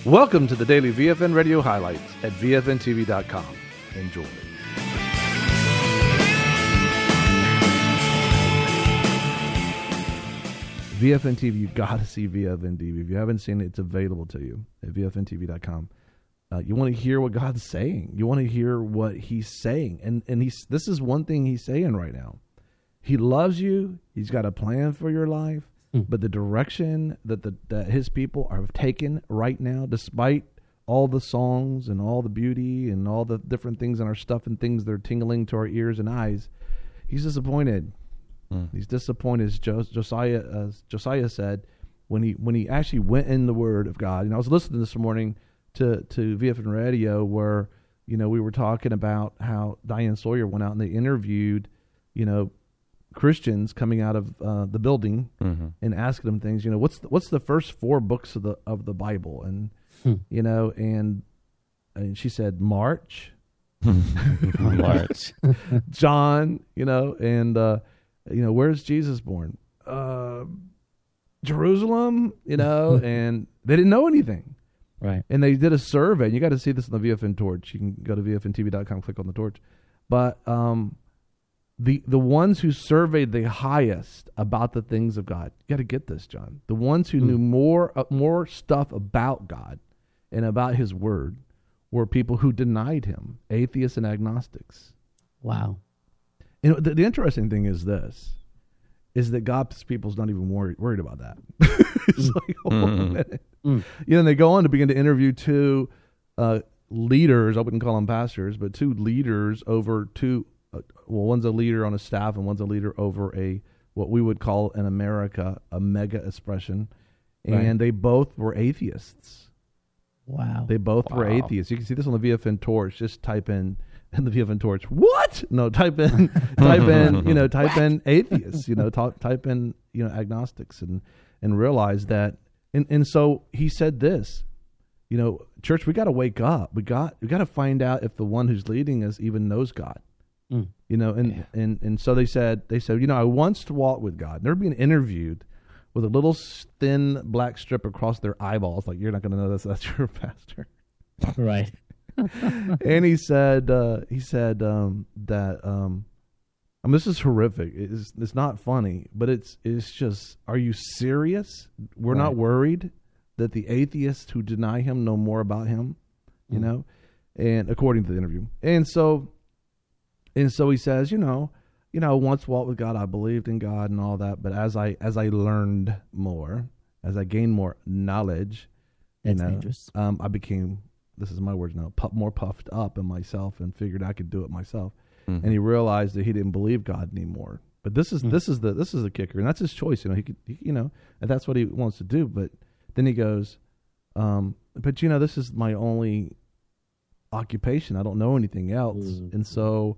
Welcome to the daily VFN Radio highlights at VFNTV.com. Enjoy. VFN TV, you got to see VFN TV. If you haven't seen it, it's available to you at VFNTV.com. You want to hear what God's saying. You want to hear what He's saying. And this is one thing He's saying right now. He loves you. He's got a plan for your life. But the direction that His people are taken right now, despite all the songs and all the beauty and all the different things in our stuff and things that are tingling to our ears and eyes, He's disappointed. He's disappointed, as Josiah said, when he actually went in the Word of God. And I was listening this morning to VFN Radio where, we were talking about how Diane Sawyer went out and they interviewed, Christians coming out of the building and asking them things. What's the first 4 books of the Bible? And and she said March, March, John, and where's Jesus born? Jerusalem, and they didn't know anything. Right. And they did a survey. And you got to see this on the VFN Torch. You can go to VFNTV.com, click on the torch. But the ones who surveyed the highest about the things of God, you got to get this, John. The ones who knew more stuff about God and about His Word were people who denied Him, atheists and agnostics. Wow. The interesting thing is this, is that God's people's not even worried about that. It's like, hold on a minute. And they go on to begin to interview 2 leaders, I wouldn't call them pastors, but 2 leaders over 2, one's a leader on a staff and one's a leader over what we would call in America a mega expression. And they both were atheists. Wow. They both were atheists. You can see this on the VFN Torch. Just type in the VFN Torch. What? No, type in atheists, type in, agnostics and realize that. And so he said this, church, we got to wake up. We got to find out if the one who's leading us even knows God. And so they said, I once walked with God. They're being interviewed with a little thin black strip across their eyeballs. Like, you're not going to know this. That's your pastor. Right. And he said that, this is horrific. It's not funny, but it's just, are you serious? We're not worried that the atheists who deny Him know more about Him, and according to the interview. And so he says, once walked with God, I believed in God and all that. But as I learned more, as I gained more knowledge, dangerous. I became, this is my words now, more puffed up in myself and figured I could do it myself. And he realized that he didn't believe God anymore. But this is the kicker, and that's his choice. He could, and that's what he wants to do. But then he goes, but this is my only occupation. I don't know anything else, and so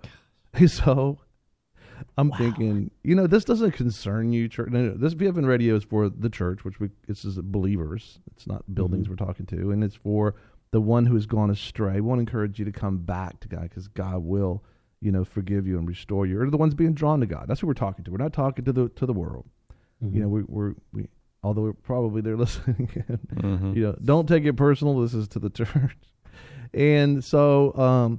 I'm thinking, this doesn't concern you, church. No, this VFN Radio is for the church, this is believers. It's not buildings we're talking to, and it's for the one who has gone astray. We want to encourage you to come back to God, because God will, forgive you and restore you. Or the ones being drawn to God. That's who we're talking to. We're not talking to the world. We although we're probably they're listening. Don't take it personal. This is to the church, and so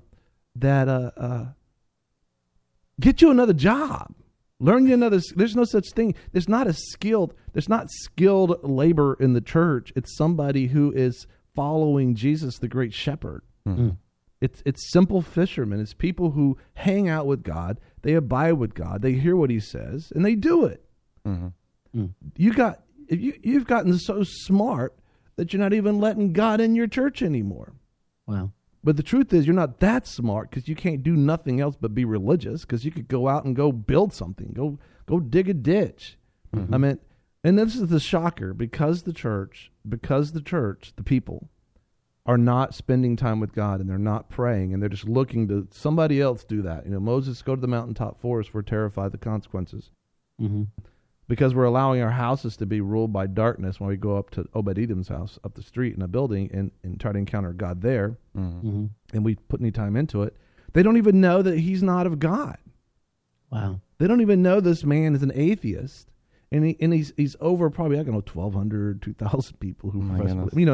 get you another job. Learn you another. There's no such thing. There's not skilled labor in the church. It's somebody who is following Jesus, the great shepherd. It's simple fishermen. It's people who hang out with God. They abide with God. They hear what He says, and they do it. You've gotten so smart that you're not even letting God in your church anymore. Wow. But the truth is, you're not that smart, because you can't do nothing else but be religious, because you could go out and go build something, go dig a ditch. I mean, and this is the shocker, because the church, the people, are not spending time with God, and they're not praying, and they're just looking to somebody else do that. Moses, go to the mountaintop forest, we're terrified of the consequences. Because we're allowing our houses to be ruled by darkness when we go up to Obed-Edom's house up the street in a building and try to encounter God there, and we put any time into it. They don't even know that He's not of God. Wow. They don't even know this man is an atheist, and he's over probably, 1,200, 2,000 people who profess, in the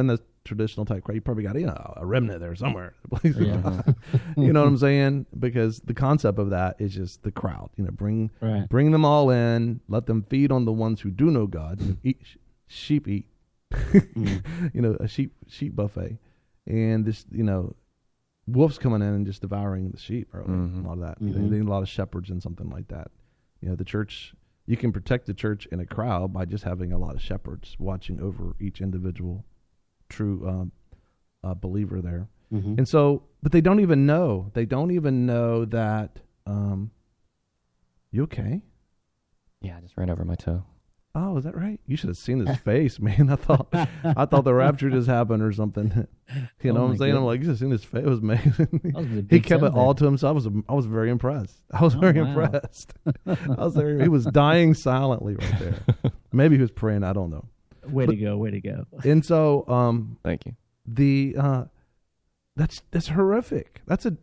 traditional type crowd. You probably got a remnant there somewhere. Yeah. You know what I'm saying? Because the concept of that is just the crowd. Bring them all in, let them feed on the ones who do know God. Sheep eat. A sheep buffet, and this wolves coming in and just devouring the sheep, or a lot of that. Mm-hmm. You need a lot of shepherds and something like that. The church. You can protect the church in a crowd by just having a lot of shepherds watching over each individual true believer there. Mm-hmm. And so, but they don't even know. They don't even know that. You okay? Yeah, I just ran over my toe. Oh, is that right? You should have seen his face, man. I thought the rapture just happened or something. You know what I'm saying? I'm like, you should have seen his face. It was amazing. He kept it all to himself. I was very impressed. I was very impressed. He was dying silently right there. Maybe he was praying. I don't know. Way to go. And so, thank you. That's horrific.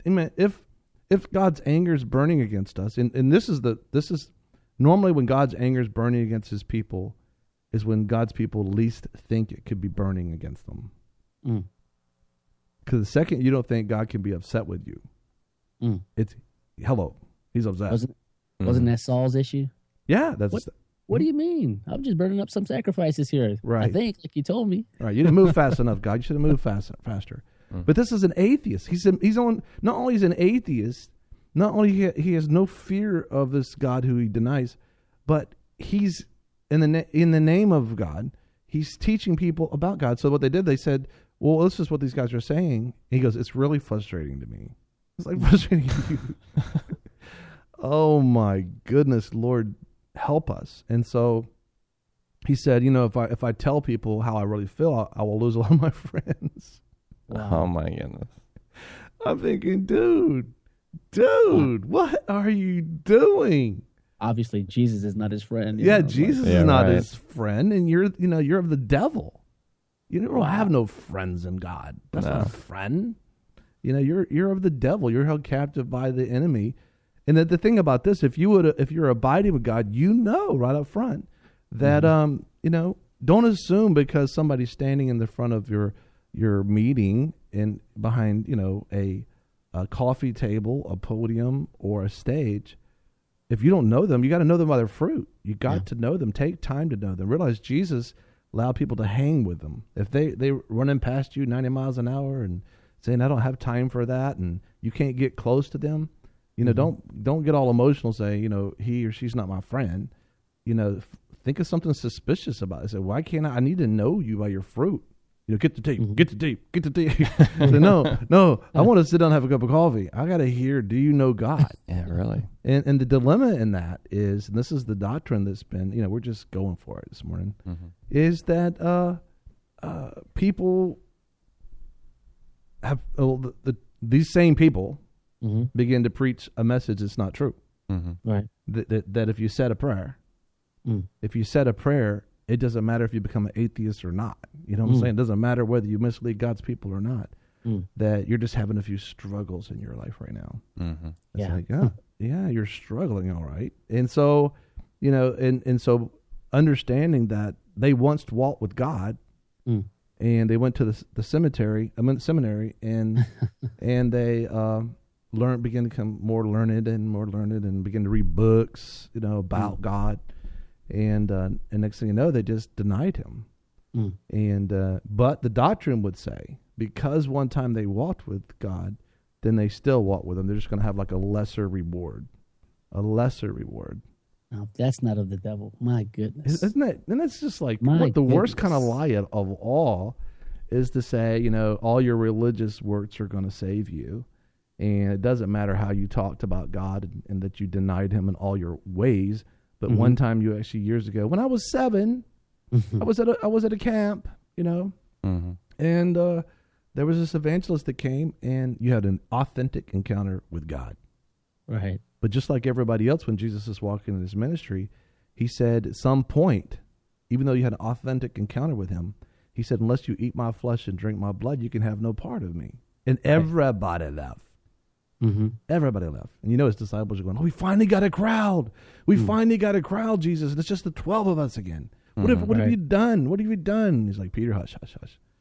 If God's anger is burning against us, and this is normally when God's anger is burning against his people is when God's people least think it could be burning against them. Because the second you don't think God can be upset with you, it's hello, he's upset. Wasn't that Saul's issue? Yeah, What do you mean? I'm just burning up some sacrifices here. Right. I think, like you told me. Right. You didn't move fast enough, God. You should have moved faster. But this is an atheist. Not only is an atheist, not only he has no fear of this God who he denies, but he's in the name of God, he's teaching people about God. So what they did, they said, well, this is what these guys are saying. And he goes, it's really frustrating to me. It's like frustrating to you. Oh my goodness, Lord, help us. And so he said, if I tell people how I really feel, I will lose a lot of my friends. Wow. Oh my goodness. I'm thinking, dude, what are you doing? Obviously, Jesus is not his friend. Jesus is not his friend, and you're of the devil. You don't have no friends in God. That's not a friend. You're of the devil. You're held captive by the enemy. And the thing about this, if you're abiding with God, right up front that don't assume because somebody's standing in the front of your meeting and behind a coffee table, a podium, or a stage. If you don't know them, you got to know them by their fruit. You got to know them. Take time to know them. Realize Jesus allowed people to hang with them. If they running past you 90 miles an hour and saying, I don't have time for that, and you can't get close to them, don't get all emotional, say, he or she's not my friend. Think of something suspicious about it. Say, why can't I need to know you by your fruit. Get the tape, get the tape, get the tape. So no, I want to sit down and have a cup of coffee. I got to hear, do you know God? Yeah, really. And the dilemma in that is, and this is the doctrine that's been, we're just going for it this morning, is that people have, these same people begin to preach a message that's not true. Right. That if you said a prayer, it doesn't matter if you become an atheist or not. You know what I'm saying? It doesn't matter whether you mislead God's people or not. That you're just having a few struggles in your life right now. It's like, yeah, you're struggling, all right. And so, and so understanding that they once walked with God, and they went to the seminary, and and they began to become more learned and begin to read books, about God. And next thing you know, they just denied him. And but the doctrine would say, because one time they walked with God, then they still walk with him. They're just going to have like a lesser reward. Now, that's not of the devil. My goodness. Isn't it? And it's just like the worst kind of lie of all is to say, all your religious works are going to save you. And it doesn't matter how you talked about God and that you denied him in all your ways. But one time years ago, when I was 7, I was at a camp, and there was this evangelist that came, and you had an authentic encounter with God. Right. But just like everybody else, when Jesus is walking in his ministry, he said at some point, even though you had an authentic encounter with him, he said, unless you eat my flesh and drink my blood, you can have no part of me. And everybody left. Everybody left. And his disciples are going, we finally got a crowd. We finally got a crowd, Jesus. And it's just the 12 of us again. What have you done? What have you done? He's like, Peter, hush, hush, hush.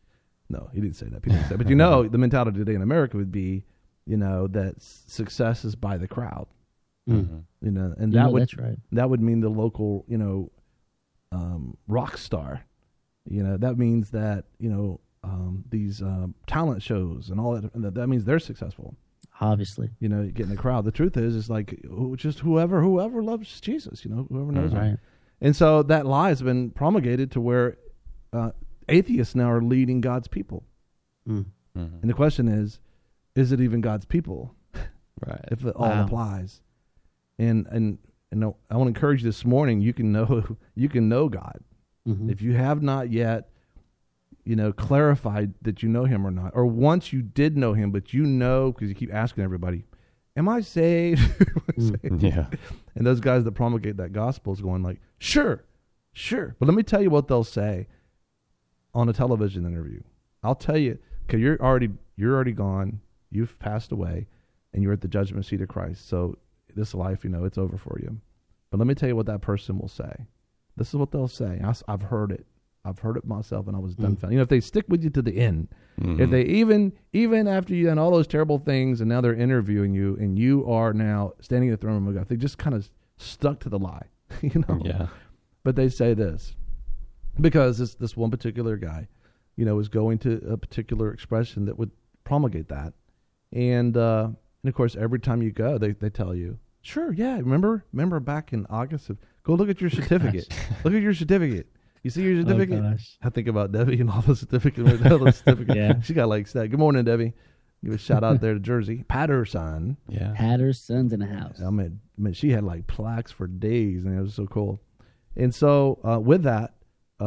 No, he didn't say that. People didn't say that. But you know, the mentality today in America would be, you know, that success is by the crowd. Mm-hmm. You know, and You that know, would that's right. that would mean the local, you know, rock star. You know, that means that, you know, these talent shows and all that. That means they're successful. Obviously. You know, getting the crowd. The truth is like just whoever loves Jesus. You know, whoever knows him. Right. And so that lie has been promulgated to where atheists now are leading God's people. Mm. Mm-hmm. And the question is it even God's people? Right. If it all Wow. applies. And I want to encourage you this morning, you can know God. Mhm. If you have not yet, you know, clarified that you know him or not, or once you did know him, but you know, because you keep asking everybody, am I saved? Yeah. And those guys that promulgate that gospel is going like, sure. But let me tell you what they'll say on a television interview. I'll tell you, because you're already gone, you've passed away, and you're at the judgment seat of Christ. So this life, you know, it's over for you. But let me tell you what that person will say. This is what they'll say. I've heard it. I've heard it myself, and I was dumbfounded. You know, if they stick with you to the end, Mm-hmm. if they even after you've done all those terrible things, and now they're interviewing you, and you are now standing in the throne room of God, if they just kind of stuck to the lie, you know. Yeah. But they say this because this one particular guy, you know, is going to a particular expression that would promulgate that, and of course, every time you go, they tell you, sure, yeah, remember back in August, go look at your certificate. Look at your certificate. You see your certificate? Oh, gosh. I think about Debbie and all the certificates. Yeah. She got like that. Good morning, Debbie. Give a shout out there to Jersey. Patterson. Yeah. Hatter's sons in the house. I mean, she had like plaques for days, and it was so cool. And so with that,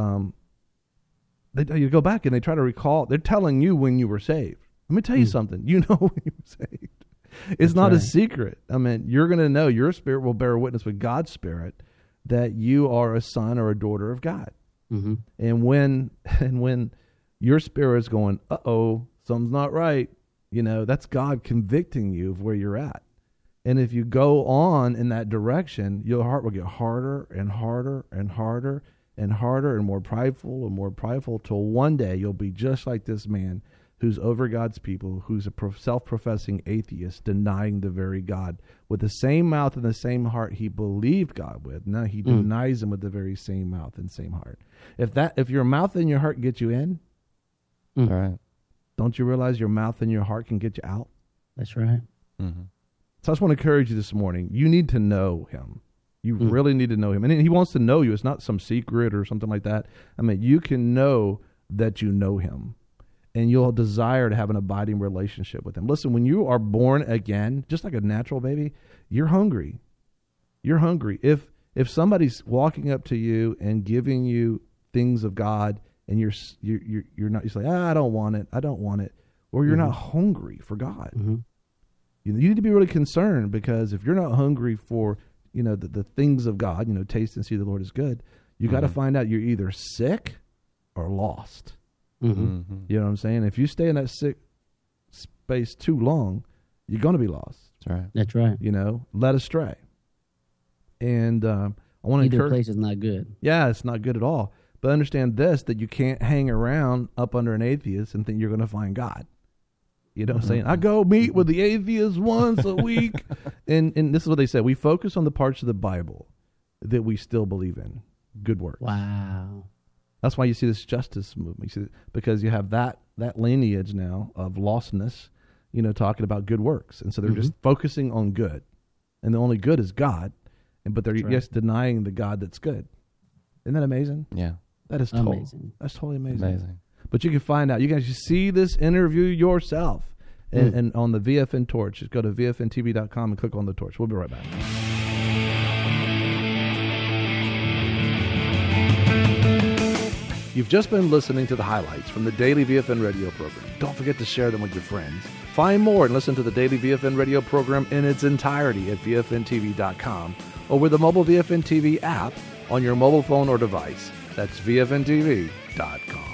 you go back and they try to recall. They're telling you when you were saved. Let me tell you something. You know when you were saved. It's That's not a right. secret. I mean, you're going to know. Your spirit will bear witness with God's spirit that you are a son or a daughter of God. Mm-hmm. And when your spirit's going, uh-oh, something's not right, you know, that's God convicting you of where you're at. And if you go on in that direction, your heart will get harder and harder and harder and harder and more prideful till one day you'll be just like this man who's over God's people, who's a self-professing atheist, denying the very God. With the same mouth and the same heart he believed God with, now he denies him with the very same mouth and same heart. If your mouth and your heart get you in, All right. don't you realize your mouth and your heart can get you out? That's right. Mm-hmm. So I just want to encourage you this morning. You need to know him. You really need to know him. And he wants to know you. It's not some secret or something like that. I mean, you can know that you know him. And you'll desire to have an abiding relationship with him. Listen, when you are born again, just like a natural baby, you're hungry. You're hungry. If somebody's walking up to you and giving you things of God, and you're not, you say, I don't want it, or you're not hungry for God. Mm-hmm. You need to be really concerned, because if you're not hungry for, you know, the things of God, you know, taste and see the Lord is good, you got to find out you're either sick or lost. Mm-hmm. Mm-hmm. You know what I'm saying? If you stay in that sick space too long, you're going to be lost. That's right. That's right. You know, led astray. And I want to Either encourage. place is not good. Yeah, it's not good at all. But understand this: that you can't hang around up under an atheist and think you're going to find God. You know what I'm saying? I go meet with the atheists once a week, and this is what they say: we focus on the parts of the Bible that we still believe in. Good works. Wow. That's why you see this justice movement. You see, because you have that lineage now of lostness, you know, talking about good works. And so they're just focusing on good. And the only good is God. But they're, right. yes, denying the God that's good. Isn't that amazing? Yeah. That is Amazing. That's totally amazing. Amazing. But you can find out. You guys see this interview yourself. And on the VFN Torch. Just go to VFNTV.com and click on the torch. We'll be right back. You've just been listening to the highlights from the Daily VFN radio program. Don't forget to share them with your friends. Find more and listen to the Daily VFN radio program in its entirety at VFNTV.com or with the mobile VFN TV app on your mobile phone or device. That's VFNTV.com.